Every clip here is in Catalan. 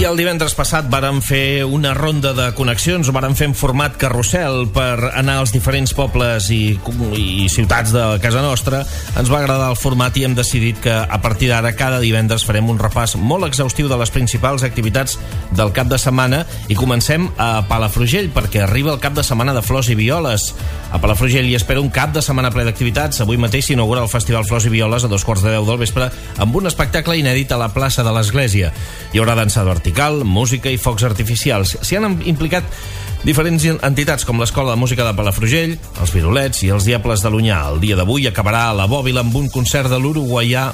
el divendres passat vàrem fer una ronda de connexions, ho vàrem fer en format carrusel per anar als diferents pobles i ciutats de casa nostra. Ens va agradar el format i hem decidit que a partir d'ara cada divendres farem un repàs molt exhaustiu de les principals activitats del cap de setmana i comencem a Palafrugell perquè arriba el cap de setmana de Flors i Violes. A Palafrugell hi espera un cap de setmana ple d'activitats. Avui mateix s'inaugura el Festival Flors i Violes a 2:45 del vespre amb un espectacle inèdit a la plaça de l'Església. Hi haurà dansa vertical, música i focs artificials. S'hi han implicat diferents entitats com l'Escola de Música de Palafrugell, els Virolets i els Diables de l'Onyar. El dia d'avui acabarà a la Bòbila amb un concert de l'uruguaiana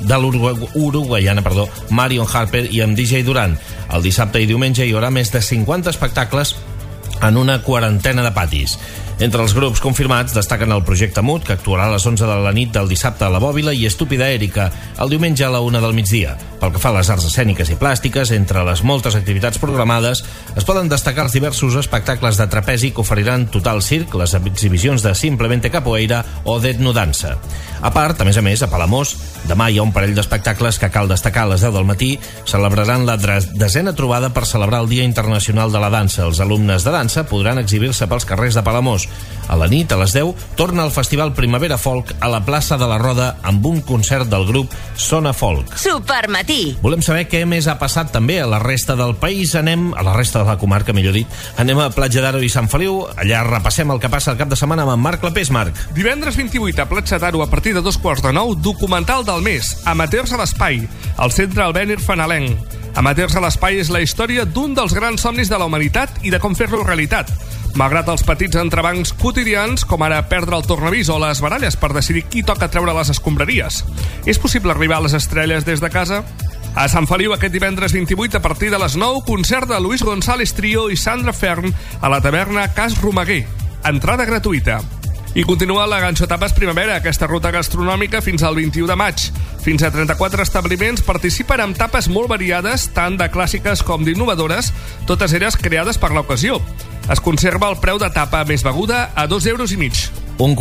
Marion Harper i amb DJ Duran. El dissabte i diumenge hi haurà més de 50 espectacles en una quarantena de patis. Entre els grups confirmats destaquen el Projecte Mut, que actuarà a les 11 de la nit del dissabte a la Bòbila, i Estúpida Èrica, el diumenge a la 1 del migdia. Pel que fa a les arts escèniques i plàstiques, entre les moltes activitats programades, es poden destacar els diversos espectacles de trapezi que oferiran Total Circ, les exhibicions de Simplemente Capoeira o d'Etnodansa. A part, a més, a Palamós, demà hi ha un parell d'espectacles que cal destacar. A les 10 del matí celebraran la 10a trobada per celebrar el Dia Internacional de la Dansa. Els alumnes de dansa podran exhibir-se pels carrers de Palamós. A la nit, a les 10, torna el Festival Primavera Folk a la plaça de la Roda amb un concert del grup Sona Folk. Supermatí. Volem saber què més ha passat també a la resta del país. A la resta de la comarca, millor dit. Anem a Platja d'Aro i Sant Feliu. Allà repassem el que passa el cap de setmana amb en Marc Clapés. Marc. Divendres 28 a Platja d'Aro a partir de 8:45, documental del mes, Amateurs a l'espai, al centre Albéniz Fanalenc. Amateurs a l'espai és la història d'un dels grans somnis de la humanitat i de com fer-lo realitat. Malgrat els petits entrebancs quotidians, com ara perdre el tornavís o les baralles per decidir qui toca treure les escombraries, és possible arribar a les estrelles des de casa? A Sant Feliu, aquest divendres 28, a partir de les 9, concert de Luis González Trio i Sandra Fern a la taverna Cas Romaguer. Entrada gratuïta. I continua la Ganxotapes Primavera, aquesta ruta gastronòmica fins al 21 de maig. Fins a 34 establiments participen amb tapes molt variades, tant de clàssiques com d'innovadores, totes elles creades per l'ocasió. Es conserva el preu de tapa més beguda a 2,5 €.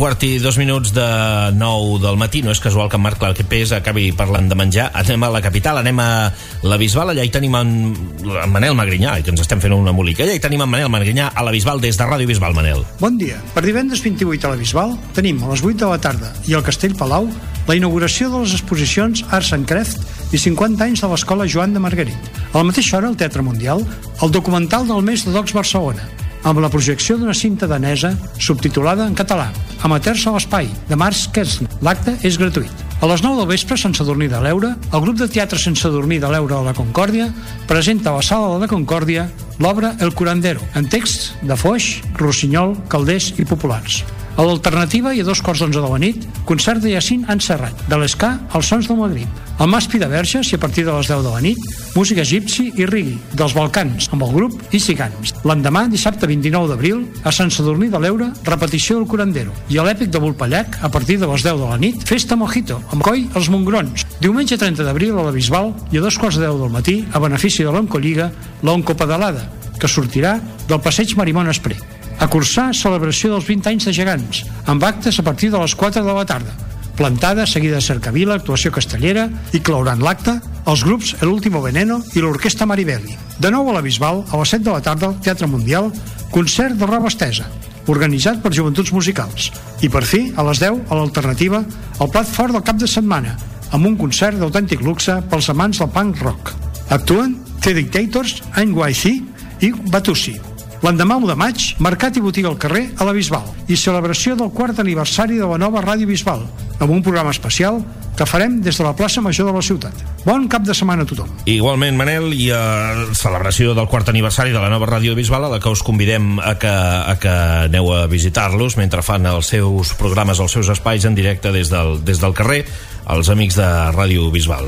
1:02 de 9 del matí. No és casual que en Marc Clapés acabi parlant de menjar. Anem a la capital, anem a la Bisbal. Allà hi tenim en Manel Magrinyà, que ens estem fent un embolic. Allà hi tenim en Manel Magrinyà a la Bisbal des de Ràdio Bisbal. Manel. Bon dia. Per divendres 28 a la Bisbal tenim a les 8 de la tarda i al Castell Palau la inauguració de les exposicions Arts and Creft i 50 anys de l'Escola Joan de Margarit. A la mateixa hora, al Teatre Mundial, el documental del mes de Docs Barcelona, amb la projecció d'una cinta danesa subtitulada en català, Amateurs a l'espai, de Marc Kersner. L'acte és gratuït. A les 9 del vespre, Sant Sadurní de l'Eure, el grup de teatre Sense Dormir de l'Eure de la Concòrdia presenta a la Sala de la Concòrdia l'obra El Curandero, en texts de Foix, Rossinyol, Calders i Populars. A l'Alternativa i a 2:15 de la nit, concert de Jacint Anserrat, de l'Escà als Sons del Magrib. Al Maspi de Verges i a partir de les 10 de la nit, música egipci i reggae dels Balcans, amb el grup Isigans. L'endemà, dissabte 29 d'abril, a Sant Sadurní de l'Eure, repetició del Curandero. I a l'Èpic de Vulpellac, a partir de les 10 de la nit, festa Mojito, amb Coi als Mongrons. Diumenge 30 d'abril a la Bisbal i a 2:10 del matí, a benefici de l'Oncolliga, l'Oncopedalada, que sortirà del passeig Marimón Espré. A Cursà, celebració dels 20 anys de Gegants, amb actes a partir de les 4 de la tarda. Plantada, seguida de cercavila, actuació castellera i clauran l'acte els grups El Último Veneno i l'Orquestra Maribeli. De nou a la Bisbal, a les 7 de la tarda, al Teatre Mundial, concert de roba estesa, organitzat per Joventuts Musicals. I per fi, a les 10, a l'Alternativa, el plat fort del cap de setmana, amb un concert d'autèntic luxe pels amants del punk rock. Actuen The Dictators, NYC i Batussi. L'endemà 1 de maig, mercat i botiga al carrer a la Bisbal i celebració del 4è aniversari de la nova Ràdio Bisbal, amb un programa especial que farem des de la plaça Major de la ciutat. Bon cap de setmana a tothom. Igualment, Manel, i celebració del 4è aniversari de la nova Ràdio Bisbal, a la que us convidem a que aneu a visitar-los mentre fan els seus programes, els seus espais en directe des del carrer, els amics de Ràdio Bisbal.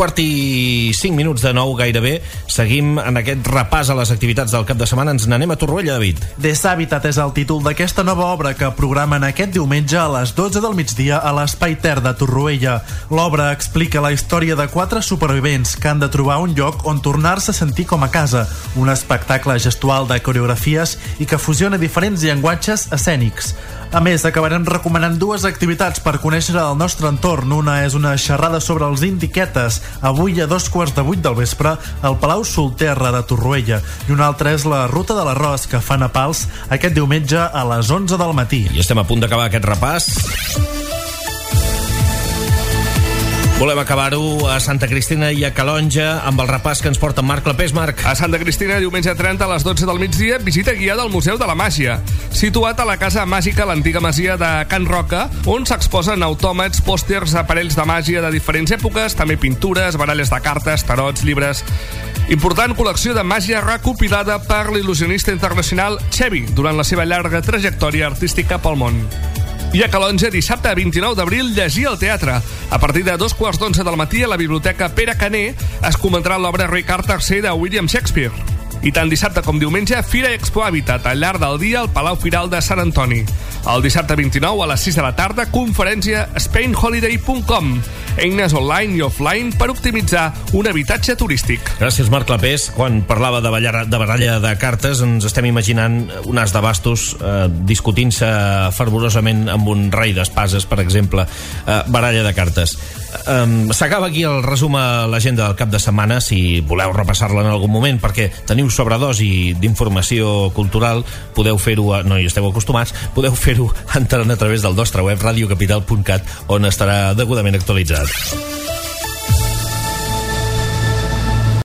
1:45 de 9 gairebé. Seguim en aquest repàs a les activitats del cap de setmana. Ens n'anem a Torroella, David. Deshabitat és el títol d'aquesta nova obra que programen aquest diumenge a les 12 del migdia a l'Espai Ter de Torroella. L'obra explica la història de 4 supervivents que han de trobar un lloc on tornar-se a sentir com a casa, un espectacle gestual de coreografies i que fusiona diferents llenguatges escènics. A més, acabarem recomanant 2 activitats per conèixer el nostre entorn. Una és una xerrada sobre els indiquetes, avui a 7:45 del vespre al Palau Solterra de Torroella, i una altra és la Ruta de l'Arròs, que fan a Pals aquest diumenge a les 11 del matí. I estem a punt d'acabar aquest repàs. Volem acabar-ho a Santa Cristina i a Calonja amb el repàs que ens porta Marc Clapés. Marc. A Santa Cristina, diumenge 30 a les 12 del migdia, visita guiada al Museu de la Màgia, situat a la Casa Màgica, l'antiga masia de Can Roca, on s'exposen autòmats, pòsters, aparells de màgia de diferents èpoques, també pintures, baralles de cartes, tarots, llibres. Important col·lecció de màgia recopilada per l'il·lusionista internacional Xevi durant la seva llarga trajectòria artística pel món. I a Calonja, dissabte 29 d'abril, llegir al teatre. A partir de 2:15 del matí a la Biblioteca Pere Caner es comentarà l'obra Ricard III de William Shakespeare. I tant dissabte com diumenge, Fira Expo Habitat al llarg del dia al Palau Firal de Sant Antoni. El dissabte 29 a les 6 de la tarda, conferència SpainHoliday.com. Eines online i offline per optimitzar un habitatge turístic. Gràcies, Marc Clapés. Quan parlava de baralla de cartes, ens estem imaginant un as de bastos discutint-se fervorosament amb un rei d'espases, per exemple. Baralla de cartes. S'acaba aquí el resum a l'agenda del cap de setmana, si voleu repassar-la en algun moment, perquè teniu sobredosi d'informació cultural. Podeu fer-ho, no hi esteu acostumats, podeu fer-ho entrant a través del nostre web radiocapital.cat, on estarà degudament actualitzat.